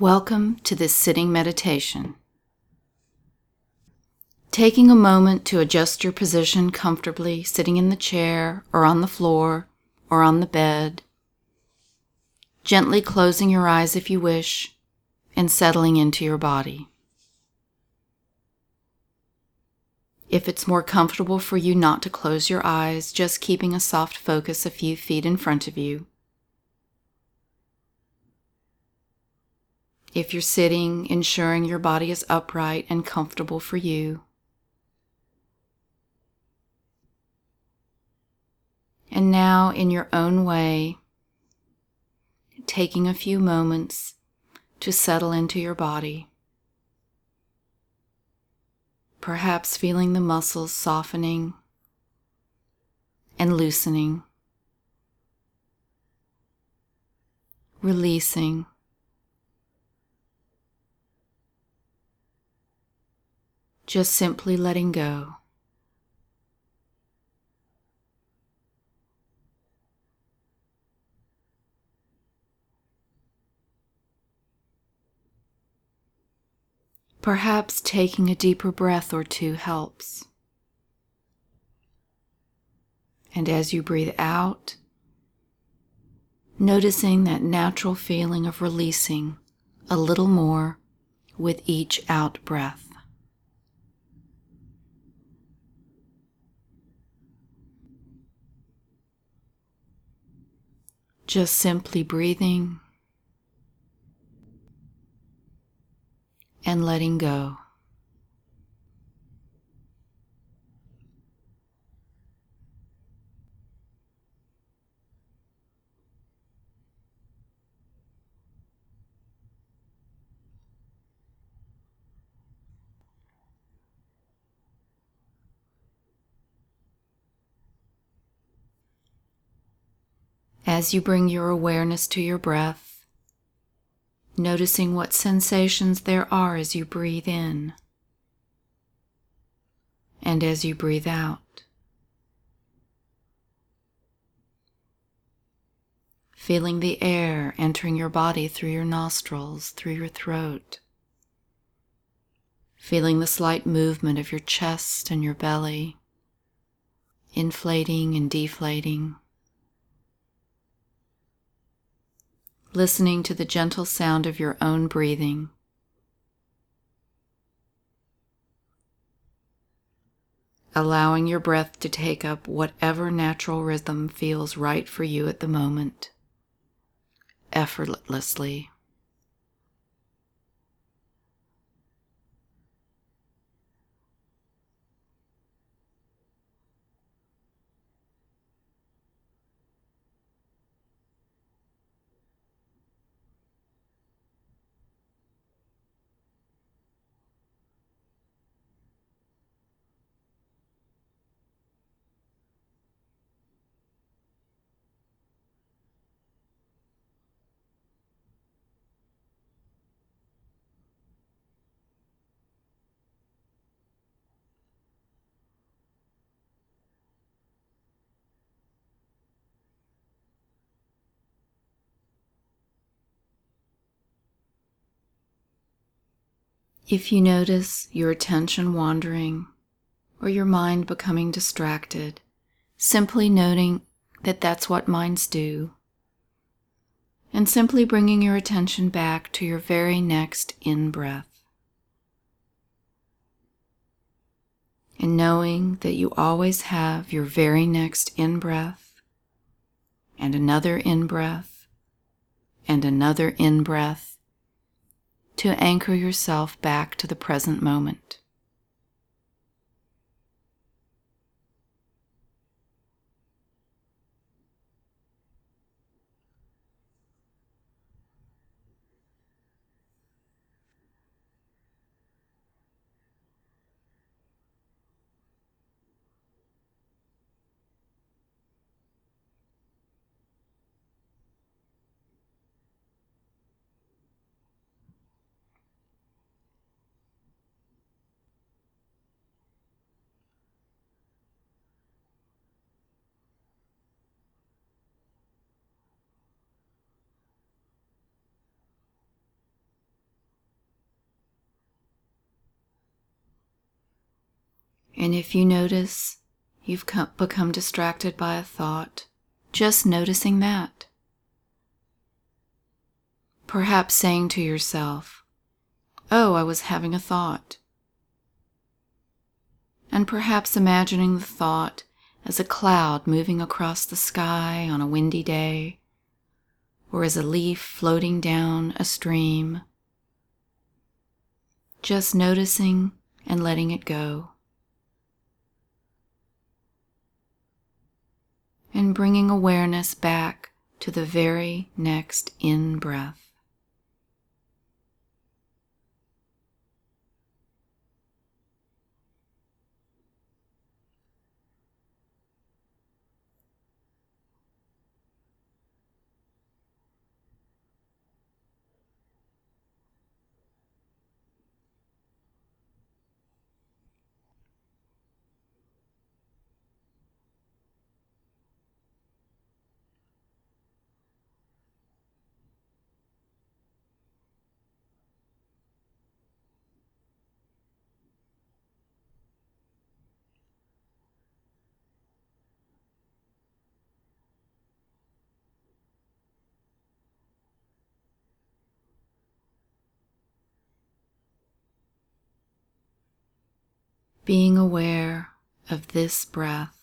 Welcome to this sitting meditation. Taking a moment to adjust your position comfortably, sitting in the chair or on the floor or on the bed, gently closing your eyes if you wish, and settling into your body. If it's more comfortable for you not to close your eyes, just keeping a soft focus a few feet in front of you. If you're sitting, ensuring your body is upright and comfortable for you. And now, in your own way, taking a few moments to settle into your body. Perhaps feeling the muscles softening and loosening, releasing, just simply letting go. Perhaps taking a deeper breath or two helps. And as you breathe out, noticing that natural feeling of releasing a little more with each out breath. Just simply breathing and letting go. As you bring your awareness to your breath, noticing what sensations there are as you breathe in and as you breathe out. Feeling the air entering your body through your nostrils, through your throat. Feeling the slight movement of your chest and your belly, inflating and deflating. Listening to the gentle sound of your own breathing. Allowing your breath to take up whatever natural rhythm feels right for you at the moment, effortlessly. If you notice your attention wandering or your mind becoming distracted, simply noting that that's what minds do, and simply bringing your attention back to your very next in-breath. And knowing that you always have your very next in-breath, and another in-breath, and another in-breath, to anchor yourself back to the present moment. And if you notice you've become distracted by a thought, just noticing that. Perhaps saying to yourself, "Oh, I was having a thought." And perhaps imagining the thought as a cloud moving across the sky on a windy day, or as a leaf floating down a stream. Just noticing and letting it go. And bringing awareness back to the very next in-breath. Being aware of this breath.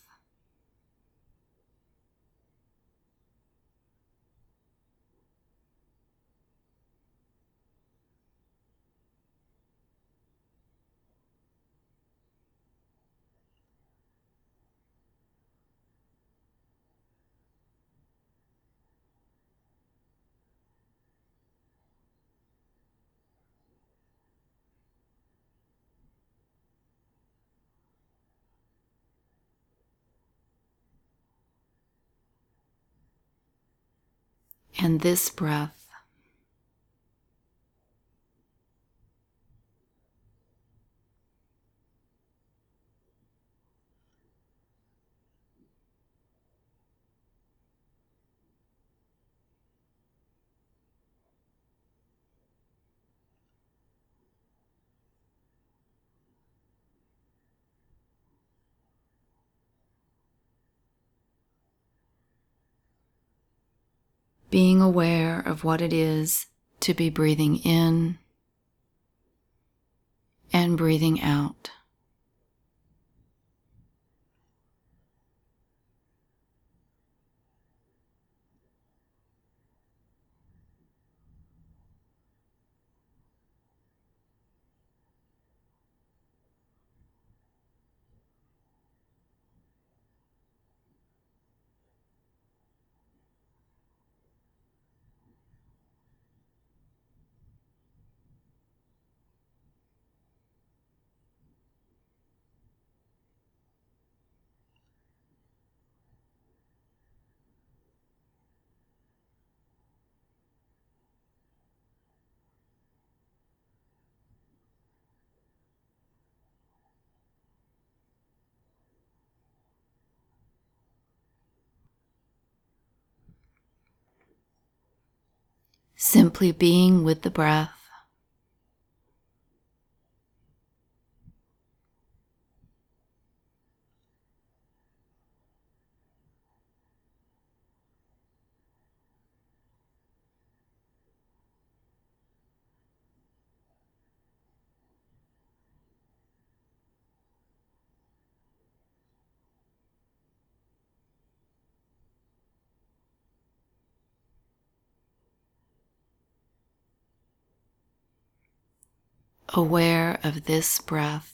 And this breath. Being aware of what it is to be breathing in and breathing out. Simply being with the breath. Aware of this breath.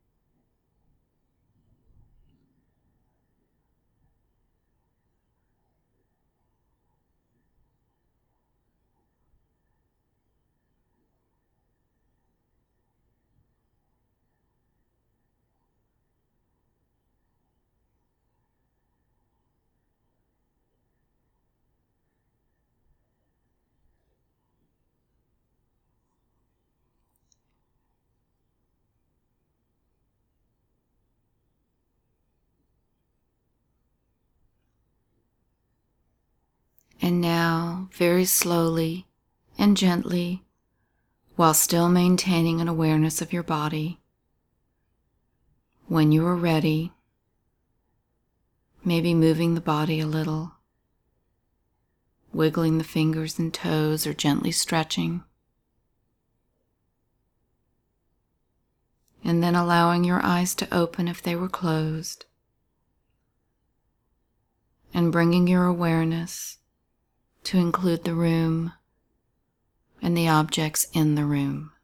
And now, very slowly and gently, while still maintaining an awareness of your body, When you are ready, maybe moving the body a little, wiggling the fingers and toes or gently stretching, and then allowing your eyes to open if they were closed, and bringing your awareness to include the room and the objects in the room.